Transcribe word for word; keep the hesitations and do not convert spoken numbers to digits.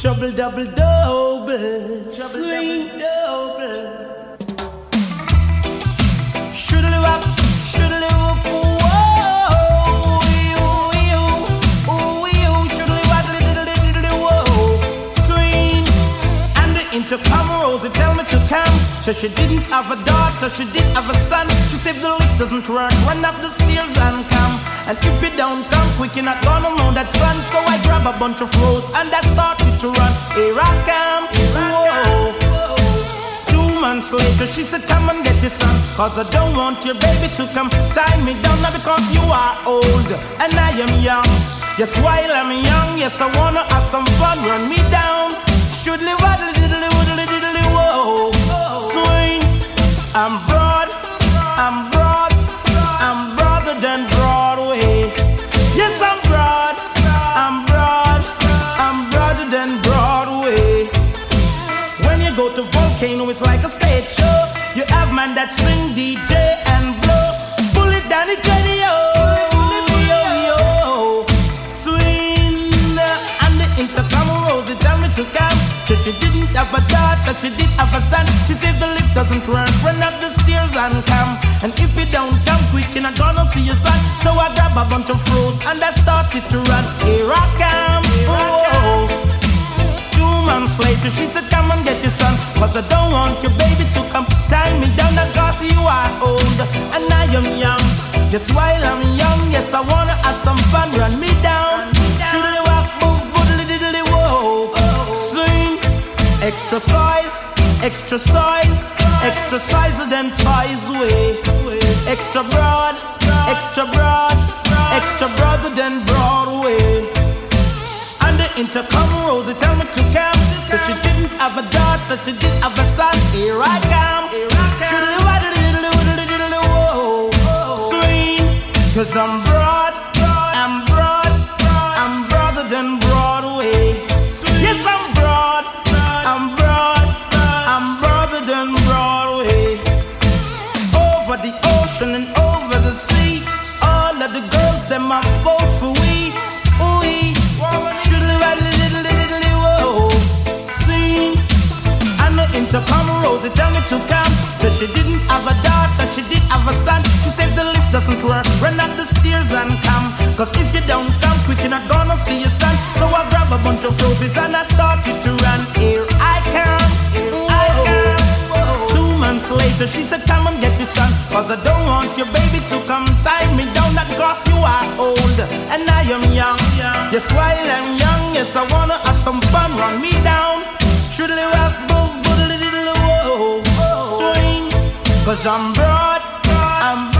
Trouble double double, trouble double double. Shoulda wop, shoulda wop, whoa, you, you, ooh, you, shoulda wop, little, little, little, whoa, swing. And the intercom Rosie tell me to come. So she didn't have a daughter, she did have a son. She said the lift doesn't work, run up the stairs and come. And if you don't come quick, you're not gonna know that son. So I grab a bunch of rose and I started to run. Here I come, whoa. Two months later, she said, come and get your son, cause I don't want your baby to come tie me down. Now because you are old and I am young. Yes, while I'm young, yes, I wanna have some fun. Run me down, shoodly waddly diddly woodly diddly whoa. Swing, I'm broad, I'm broad, I'm broader than Broadway. Yes, I'm broad, I'm broad, I'm broader than Broadway. When you go to Volcano, it's like a stage show. You have man that swing, D J and blow. Pull it down, it's ready, yo, yo, yo. Swing, and the intercom Rosie tell me to come. So she didn't have a daughter, she did have a son. She said the lift doesn't work, run up the stairs and come. And if you don't come quick, you're not gonna see your son. So I grab a bunch of rose and I started to run. Here I come, oh. Two months later, she said, come and get your son, cause I don't want your baby to come tie me down. Cause you are old and I am young. Just while I'm young, yes, I wanna have some fun. Run me down, shoodly walk, move, boodly diddly whoa. Swing, extra size, extra size, extra size than size way. Extra broad, extra broad, extra broader than Broadway. And the intercom Rosie tell me to come. So she didn't have a daughter, she did have a son. Here I come, shoodly waddly diddly woodly diddly whoa. Swing, cause I'm broad, I'm broad, I'm broader than Broadway. Yes, I'm broad, I'm broad, I'm broader than Broadway. Over the ocean and over the sea, all of the girls, them are vote for we. We should have a little, little, little, whoa. Sing, and the intercom Rosie tell me to come. So she didn't have a daughter, she did have a son. She said the lift doesn't work, run up the stairs and come. Cause if you don't come quick, you're not gonna see your son. So I grab a bunch of roses and I started to run. Here I come, here I come. Two months later, she said, come and get your son, cause I don't want your baby to come tie me down. That cause you are old and I am young. Yes, while I'm young, yes, I wanna have some fun. Run me down, shoodly walk, boodly diddly whoa. Swing, cause I'm broad, I'm